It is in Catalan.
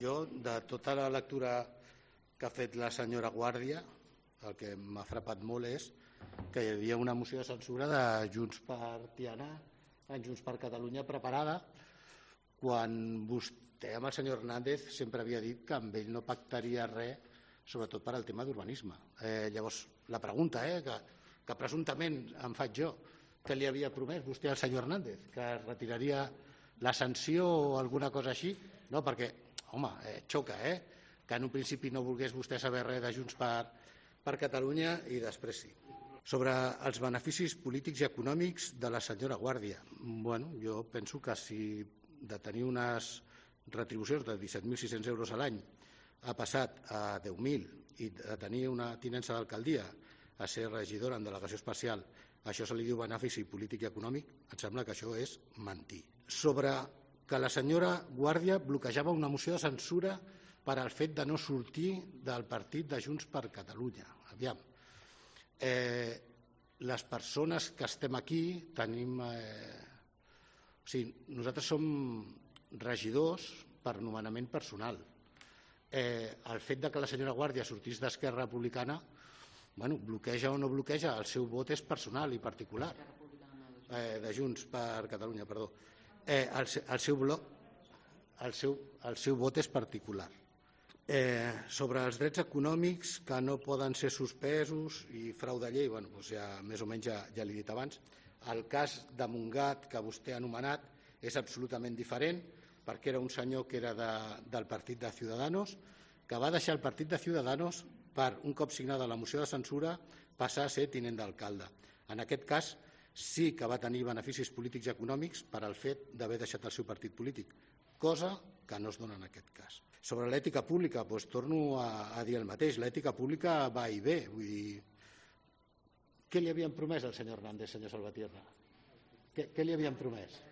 Jo, de tota la lectura que ha fet la senyora Guàrdia, el que m'ha frapat molt és que hi havia una moció de censura de Junts per Tiana, en Junts per Catalunya preparada, quan vostè amb el senyor Hernández sempre havia dit que amb ell no pactaria res, sobretot per al tema d'urbanisme. Llavors, la pregunta que presumptament em faig jo, què li havia promès vostè al senyor Hernández? Que es retiraria la sanció o alguna cosa així? No, perquè, home, xoca, que en un principi no volgués vostè saber res de Junts per Catalunya i després sí. Sobre els beneficis polítics i econòmics de la senyora Guàrdia. Bueno, jo penso que si de tenir unes retribucions de 17.600 euros a l'any ha passat a 10.000 i de tenir una tinença d'alcaldia a ser regidora en delegació especial, això se li diu benefici polític i econòmic, em sembla que això és mentir. Sobre que la senyora Guàrdia bloquejava una moció de censura per al fet de no sortir del partit de Junts per Catalunya. Aviam, les persones que estem aquí tenim... O sigui, nosaltres som regidors per nomenament personal. El fet que la senyora Guàrdia sortís d'Esquerra Republicana, bloqueja o no bloqueja, el seu vot és personal i particular. De Junts per Catalunya, perdó. El seu vot és particular. Sobre els drets econòmics que no poden ser suspesos i frau de llei, més o menys ja l'he dit abans. El cas de Montgat que vostè ha anomenat és absolutament diferent perquè era un senyor que era del partit de Ciudadanos, que va deixar el partit de Ciudadanos per, un cop signada la moció de censura, passar a ser tinent d'alcalde. En aquest cas sí que va tenir beneficis polítics i econòmics per al fet d'haver deixat el seu partit polític, cosa que no es dona en aquest cas. Sobre l'ètica pública, torno a dir el mateix. L'ètica pública va i ve. Vull dir, què li havien promès al senyor Hernández, senyor Salvatierra? Què li havien promès?